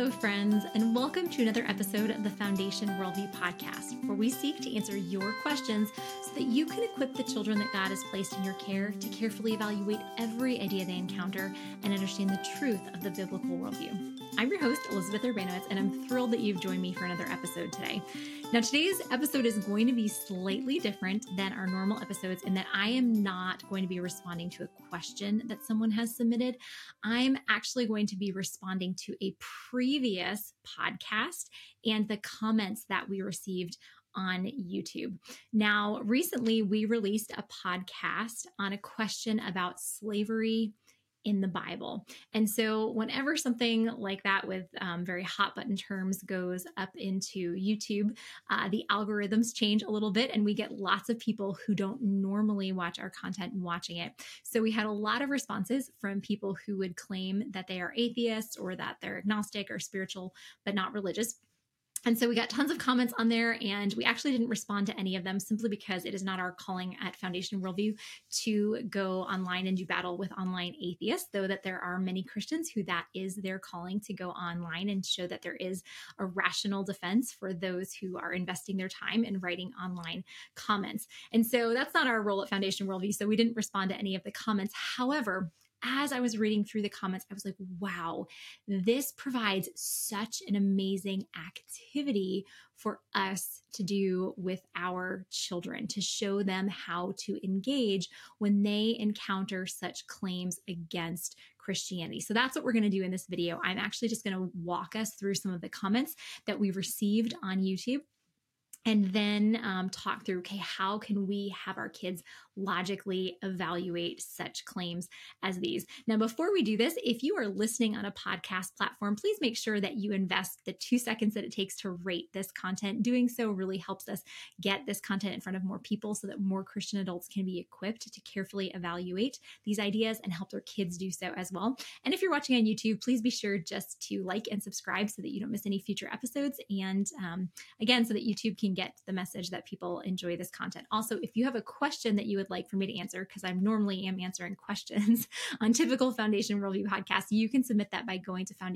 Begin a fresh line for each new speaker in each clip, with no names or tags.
Hello, friends, and welcome to another episode of the Foundation Worldview Podcast, where we seek to answer your questions so that you can equip the children that God has placed in your care to carefully evaluate every idea they encounter and understand the truth of the biblical worldview. I'm your host, Elizabeth Urbanowitz, and I'm thrilled that you've joined me for another episode today. Now, today's episode is going to be slightly different than our normal episodes in that I am not going to be responding to a question that someone has submitted. I'm actually going to be responding to a previous podcast and the comments that we received on YouTube. Now, recently we released a podcast on a question about slavery in the Bible. And so whenever something like that with very hot button terms goes up into YouTube, the algorithms change a little bit and we get lots of people who don't normally watch our content watching it. So we had a lot of responses from people who would claim that they are atheists or that they're agnostic or spiritual, but not religious. And so we got tons of comments on there, and we actually didn't respond to any of them simply because it is not our calling at Foundation Worldview to go online and do battle with online atheists, though that there are many Christians who that is their calling, to go online and show that there is a rational defense for those who are investing their time in writing online comments. And so that's not our role at Foundation Worldview, so we didn't respond to any of the comments. However, as I was reading through the comments, I was like, wow, this provides such an amazing activity for us to do with our children, to show them how to engage when they encounter such claims against Christianity. So that's what we're going to do in this video. I'm actually just going to walk us through some of the comments that we received on YouTube, and then talk through, okay, how can we have our kids logically evaluate such claims as these? Now, before we do this, if you are listening on a podcast platform, please make sure that you invest the 2 seconds that it takes to rate this content. Doing so really helps us get this content in front of more people so that more Christian adults can be equipped to carefully evaluate these ideas and help their kids do so as well. And if you're watching on YouTube, please be sure just to like and subscribe so that you don't miss any future episodes. And again, so that YouTube can get the message that people enjoy this content. Also, if you have a question that you would like for me to answer, because I normally am answering questions on typical Foundation Worldview podcasts, you can submit that by going to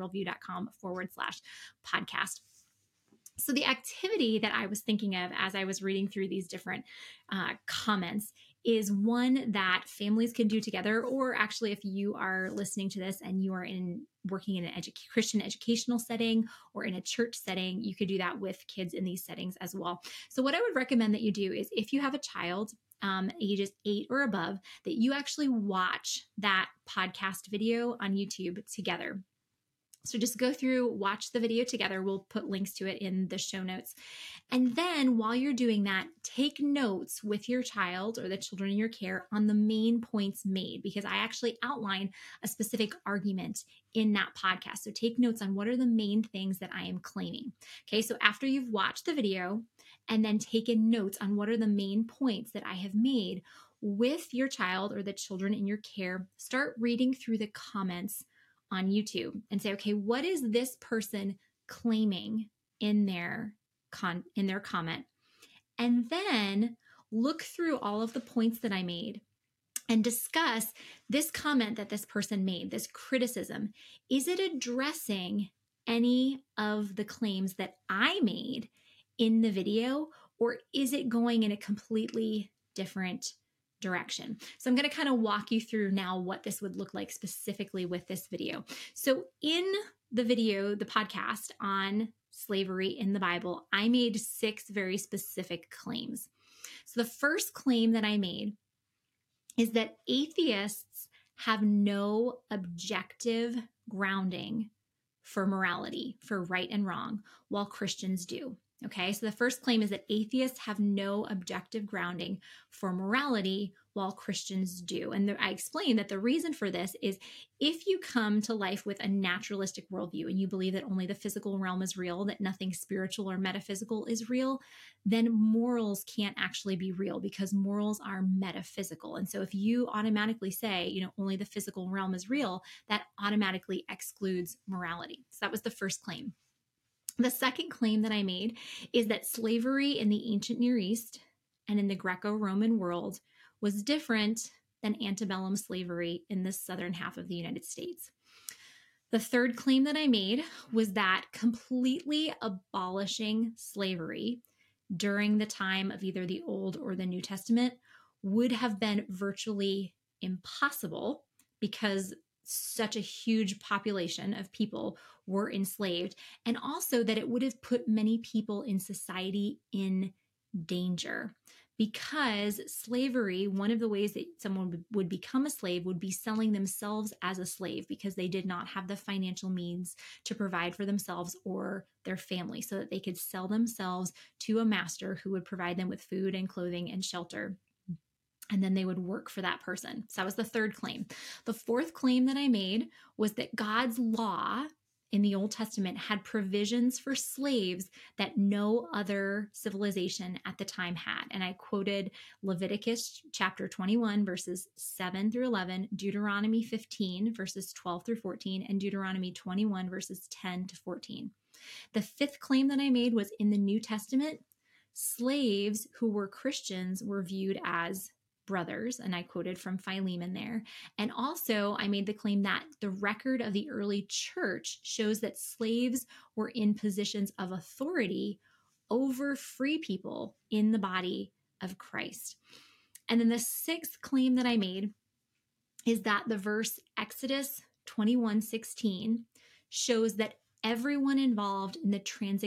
foundationworldview.com/podcast. So the activity that I was thinking of as I was reading through these different comments is one that families can do together, or actually if you are listening to this and you are working in an Christian educational setting or in a church setting, you could do that with kids in these settings as well. So what I would recommend that you do is, if you have a child ages 8 or above, that you actually watch that podcast video on YouTube together. So just go through, watch the video together. We'll put links to it in the show notes. And then while you're doing that, take notes with your child or the children in your care on the main points made, because I actually outline a specific argument in that podcast. So take notes on what are the main things that I am claiming. Okay, so after you've watched the video and then taken notes on what are the main points that I have made with your child or the children in your care, start reading through the comments on YouTube and say, okay, what is this person claiming in their comment? And then look through all of the points that I made and discuss this comment that this person made, this criticism. Is it addressing any of the claims that I made in the video, or is it going in a completely different direction? So I'm going to kind of walk you through now what this would look like specifically with this video. So in the video, the podcast on slavery in the Bible, I made 6 very specific claims. So the first claim that I made is that atheists have no objective grounding for morality, for right and wrong, while Christians do. Okay, so the first claim is that atheists have no objective grounding for morality while Christians do. And I explain that the reason for this is, if you come to life with a naturalistic worldview and you believe that only the physical realm is real, that nothing spiritual or metaphysical is real, then morals can't actually be real, because morals are metaphysical. And so if you automatically say, only the physical realm is real, that automatically excludes morality. So that was the first claim. The second claim that I made is that slavery in the ancient Near East and in the Greco-Roman world was different than antebellum slavery in the southern half of the United States. The third claim that I made was that completely abolishing slavery during the time of either the Old or the New Testament would have been virtually impossible because such a huge population of people were enslaved, and also that it would have put many people in society in danger. Because slavery, one of the ways that someone would become a slave would be selling themselves as a slave because they did not have the financial means to provide for themselves or their family, so that they could sell themselves to a master who would provide them with food and clothing and shelter. And then they would work for that person. So that was the third claim. The fourth claim that I made was that God's law in the Old Testament had provisions for slaves that no other civilization at the time had. And I quoted Leviticus chapter 21, verses 7 through 11, Deuteronomy 15, verses 12 through 14, and Deuteronomy 21, verses 10 to 14. The fifth claim that I made was in the New Testament, slaves who were Christians were viewed as brothers, and I quoted from Philemon there. And also I made the claim that the record of the early church shows that slaves were in positions of authority over free people in the body of Christ. And then the sixth claim that I made is that the verse Exodus 21:16 shows that everyone involved in the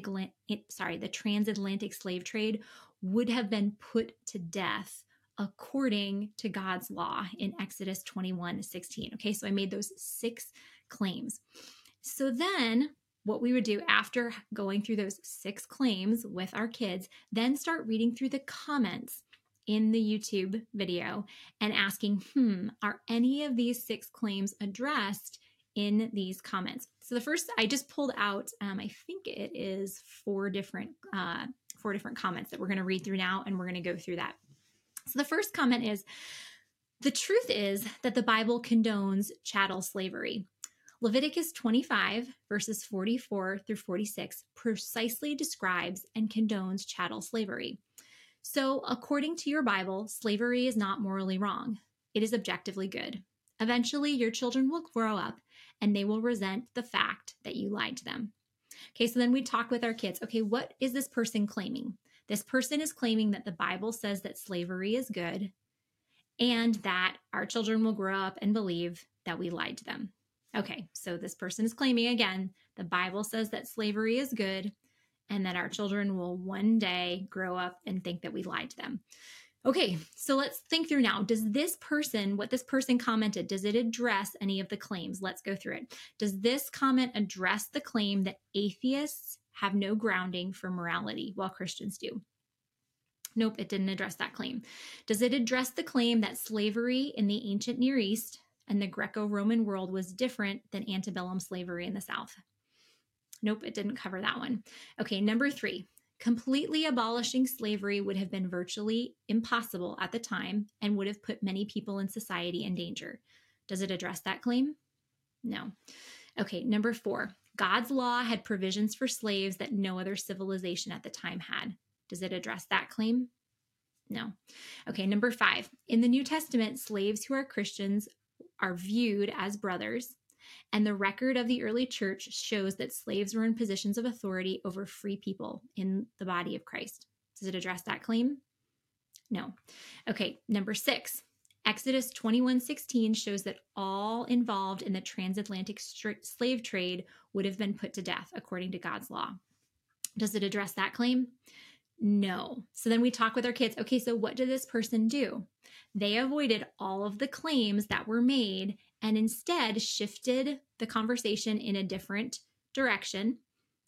transatlantic slave trade would have been put to death according to God's law in Exodus 21:16. Okay, so I made those 6 claims. So then what we would do after going through those 6 claims with our kids, then start reading through the comments in the YouTube video and asking, are any of these 6 claims addressed in these comments? So the first, I just pulled out, I think it is 4 different comments that we're going to read through now, and we're going to go through that. So the first comment is, the truth is that the Bible condones chattel slavery. Leviticus 25, verses 44 through 46, precisely describes and condones chattel slavery. So according to your Bible, slavery is not morally wrong. It is objectively good. Eventually, your children will grow up and they will resent the fact that you lied to them. Okay, so then we talk with our kids. Okay, what is this person claiming? This person is claiming that the Bible says that slavery is good and that our children will grow up and believe that we lied to them. Okay, so this person is claiming, again, the Bible says that slavery is good and that our children will one day grow up and think that we lied to them. Okay, so let's think through now. Does this person, what this person commented, does it address any of the claims? Let's go through it. Does this comment address the claim that atheists have no grounding for morality while Christians do? Nope, it didn't address that claim. Does it address the claim that slavery in the ancient Near East and the Greco-Roman world was different than antebellum slavery in the South? Nope, it didn't cover that one. Okay, number 3. Completely abolishing slavery would have been virtually impossible at the time and would have put many people in society in danger. Does it address that claim? No. Okay, number 4. God's law had provisions for slaves that no other civilization at the time had. Does it address that claim? No. Okay, number 5. In the New Testament, slaves who are Christians are viewed as brothers, and the record of the early church shows that slaves were in positions of authority over free people in the body of Christ. Does it address that claim? No. Okay, number 6. Exodus 21:16 shows that all involved in the transatlantic slave trade would have been put to death according to God's law. Does it address that claim? No. So then we talk with our kids. Okay, so what did this person do? They avoided all of the claims that were made and instead shifted the conversation in a different direction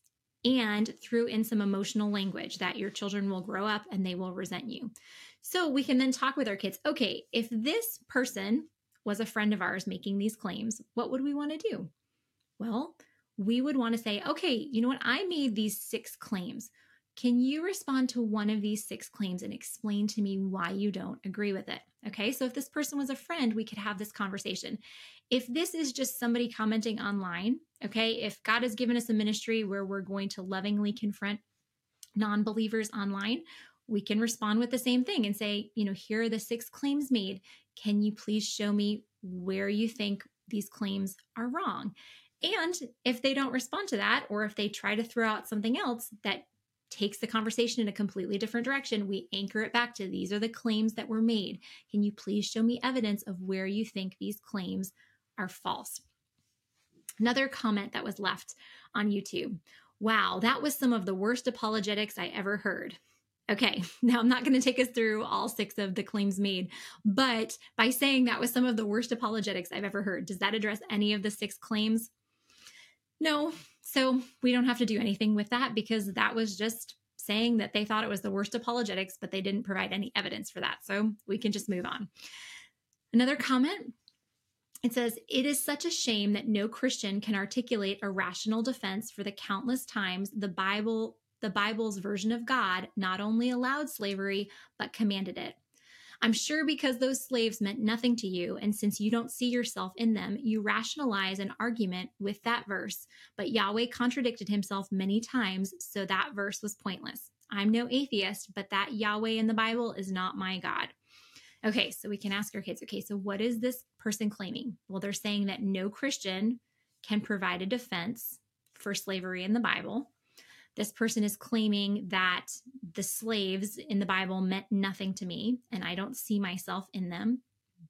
and threw in some emotional language that your children will grow up and they will resent you. So we can then talk with our kids. Okay, if this person was a friend of ours making these claims, what would we want to do? Well, we would want to say, okay, you know what? I made these 6 claims. Can you respond to one of these 6 claims and explain to me why you don't agree with it? Okay, so if this person was a friend, we could have this conversation. If this is just somebody commenting online, okay, if God has given us a ministry where we're going to lovingly confront non-believers online, we can respond with the same thing and say, here are the 6 claims made. Can you please show me where you think these claims are wrong? And if they don't respond to that, or if they try to throw out something else that takes the conversation in a completely different direction, we anchor it back to these are the claims that were made. Can you please show me evidence of where you think these claims are false? Another comment that was left on YouTube. Wow, that was some of the worst apologetics I ever heard. Okay, now I'm not going to take us through all 6 of the claims made, but by saying that was some of the worst apologetics I've ever heard, does that address any of the 6 claims? No. So we don't have to do anything with that because that was just saying that they thought it was the worst apologetics, but they didn't provide any evidence for that. So we can just move on. Another comment. It says, it is such a shame that no Christian can articulate a rational defense for the countless times the Bible's version of God not only allowed slavery, but commanded it. I'm sure because those slaves meant nothing to you, and since you don't see yourself in them, you rationalize an argument with that verse. But Yahweh contradicted himself many times, so that verse was pointless. I'm no atheist, but that Yahweh in the Bible is not my God. Okay, so we can ask our kids, okay, so what is this person claiming? Well, they're saying that no Christian can provide a defense for slavery in the Bible. This person is claiming that the slaves in the Bible meant nothing to me, and I don't see myself in them.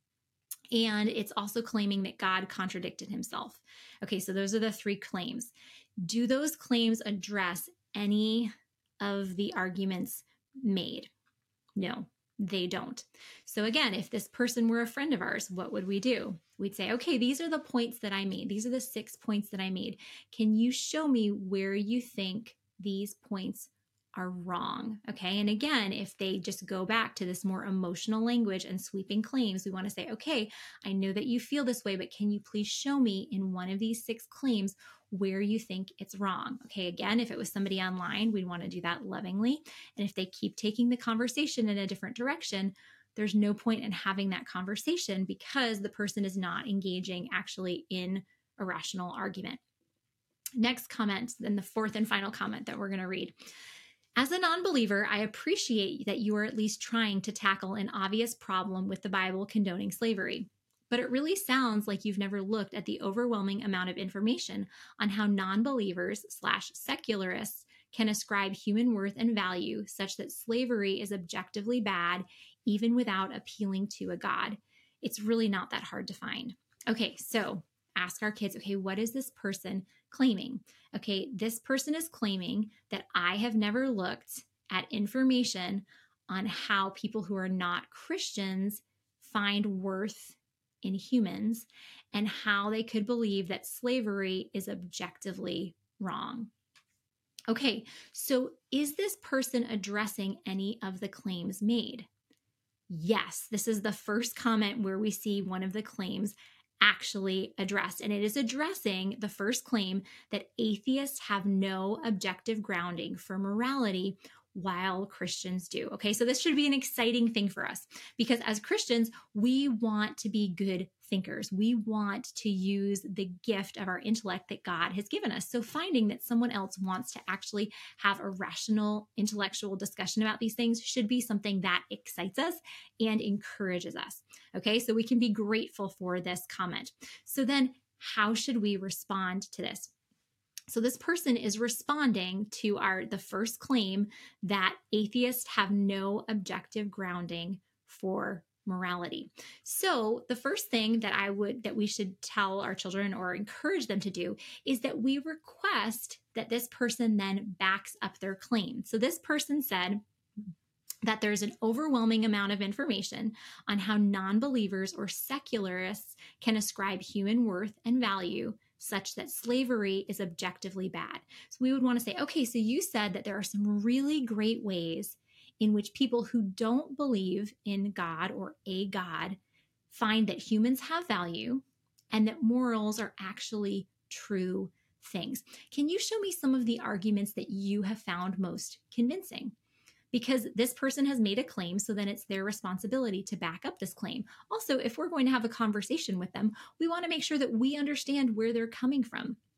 And it's also claiming that God contradicted himself. Okay, so those are the 3 claims. Do those claims address any of the arguments made? No, they don't. So again, if this person were a friend of ours, what would we do? We'd say, okay, these are the points that I made. These are the 6 points that I made. Can you show me where you think these points are wrong? Okay. And again, if they just go back to this more emotional language and sweeping claims, we want to say, okay, I know that you feel this way, but can you please show me in one of these 6 claims where you think it's wrong? Okay. Again, if it was somebody online, we'd want to do that lovingly. And if they keep taking the conversation in a different direction, there's no point in having that conversation because the person is not engaging actually in a rational argument. Next comment, then the 4th and final comment that we're going to read. As a non-believer, I appreciate that you are at least trying to tackle an obvious problem with the Bible condoning slavery. But it really sounds like you've never looked at the overwhelming amount of information on how non-believers/secularists can ascribe human worth and value such that slavery is objectively bad, even without appealing to a God. It's really not that hard to find. Okay, so ask our kids, okay, what is this person claiming? Okay, this person is claiming that I have never looked at information on how people who are not Christians find worth in humans and how they could believe that slavery is objectively wrong. Okay, so is this person addressing any of the claims made? Yes, this is the first comment where we see one of the claims actually addressed. And it is addressing the first claim that atheists have no objective grounding for morality while Christians do. Okay, so this should be an exciting thing for us because as Christians, we want to be good thinkers. We want to use the gift of our intellect that God has given us. So finding that someone else wants to actually have a rational intellectual discussion about these things should be something that excites us and encourages us. Okay, so we can be grateful for this comment. So then how should we respond to this? So this person is responding to the first claim that atheists have no objective grounding for morality. So the first thing that we should tell our children or encourage them to do is that we request that this person then backs up their claim. So this person said that there's an overwhelming amount of information on how non-believers or secularists can ascribe human worth and value such that slavery is objectively bad. So we would want to say, okay, so you said that there are some really great ways in which people who don't believe in God or a God find that humans have value and that morals are actually true things. Can you show me some of the arguments that you have found most convincing? Because this person has made a claim, so then it's their responsibility to back up this claim. Also, if we're going to have a conversation with them, we want to make sure that we understand where they're coming from.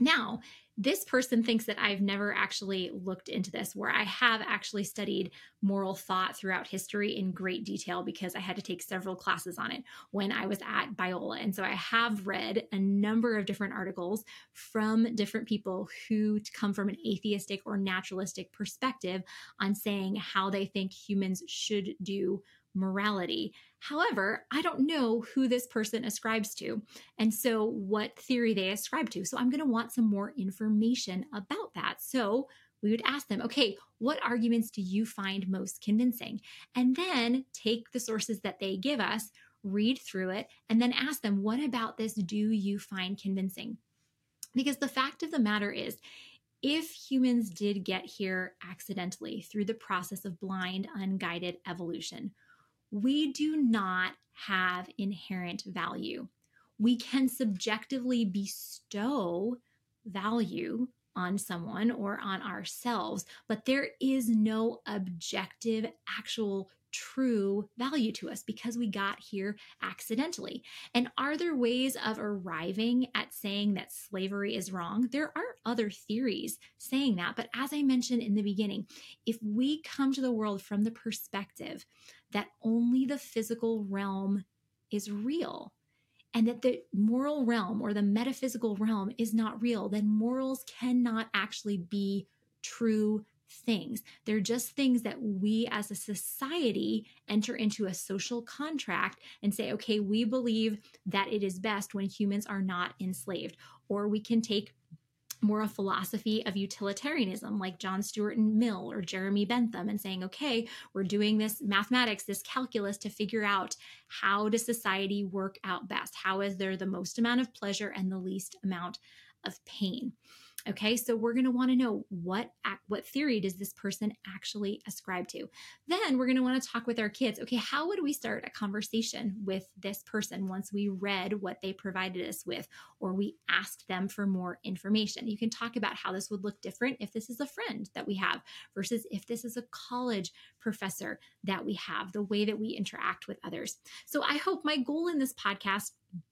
Now, this person thinks that I've never actually looked into this, where I have actually studied moral thought throughout history in great detail because I had to take several classes on it when I was at Biola. And so I have read a number of different articles from different people who come from an atheistic or naturalistic perspective on saying how they think humans should do morality. However, I don't know who this person ascribes to, and so what theory they ascribe to. So I'm going to want some more information about that. So we would ask them, okay, what arguments do you find most convincing? And then take the sources that they give us, read through it, and then ask them, what about this do you find convincing? Because the fact of the matter is, if humans did get here accidentally through the process of blind, unguided evolution, we do not have inherent value. We can subjectively bestow value on someone or on ourselves, but there is no objective, actual, true value to us because we got here accidentally. And are there ways of arriving at saying that slavery is wrong? There are other theories saying that, but as I mentioned in the beginning, if we come to the world from the perspective that only the physical realm is real, and that the moral realm or the metaphysical realm is not real, then morals cannot actually be true things. They're just things that we as a society enter into a social contract and say, okay, we believe that it is best when humans are not enslaved. Or we can take more a philosophy of utilitarianism like John Stuart Mill or Jeremy Bentham and saying, okay, we're doing this mathematics, this calculus to figure out how does society work out best? How is there the most amount of pleasure and the least amount of pain? Okay, so we're going to want to know what theory does this person actually ascribe to. Then we're going to want to talk with our kids. Okay, how would we start a conversation with this person once we read what they provided us with, or we asked them for more information? You can talk about how this would look different if this is a friend that we have versus if this is a college professor that we have, the way that we interact with others. So I hope my goal in this podcast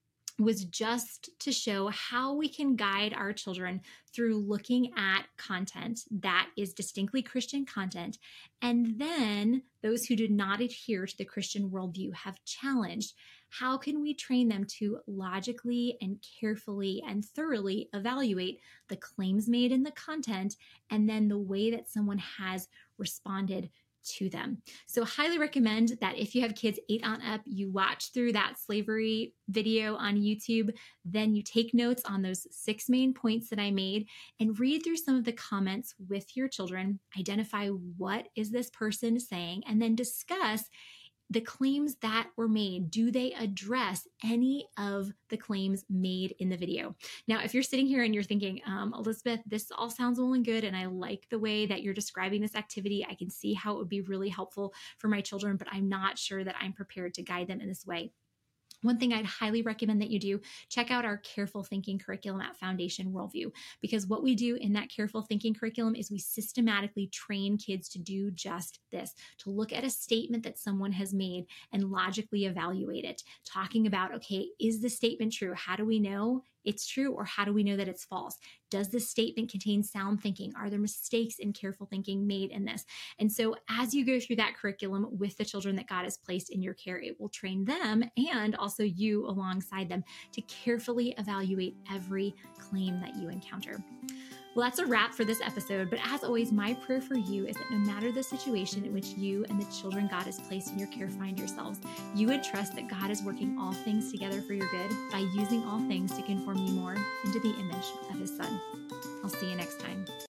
was just to show how we can guide our children through looking at content that is distinctly Christian content. And then those who did not adhere to the Christian worldview have challenged. How can we train them to logically and carefully and thoroughly evaluate the claims made in the content and then the way that someone has responded to them? So highly recommend that if you have kids 8 on up, you watch through that slavery video on YouTube, then you take notes on those 6 main points that I made and read through some of the comments with your children, identify what is this person saying, and then discuss the claims that were made. Do they address any of the claims made in the video? Now, if you're sitting here and you're thinking, Elizabeth, this all sounds well and good, and I like the way that you're describing this activity, I can see how it would be really helpful for my children, but I'm not sure that I'm prepared to guide them in this way. One thing I'd highly recommend that you do, check out our Careful Thinking curriculum at Foundation Worldview, because what we do in that Careful Thinking curriculum is we systematically train kids to do just this, to look at a statement that someone has made and logically evaluate it, talking about, okay, is the statement true? How do we know it's true, or how do we know that it's false? Does this statement contain sound thinking? Are there mistakes in careful thinking made in this? And so as you go through that curriculum with the children that God has placed in your care, it will train them and also you alongside them to carefully evaluate every claim that you encounter. Well, that's a wrap for this episode, but as always, my prayer for you is that no matter the situation in which you and the children God has placed in your care find yourselves, you would trust that God is working all things together for your good by using all things to conform you more into the image of His Son. I'll see you next time.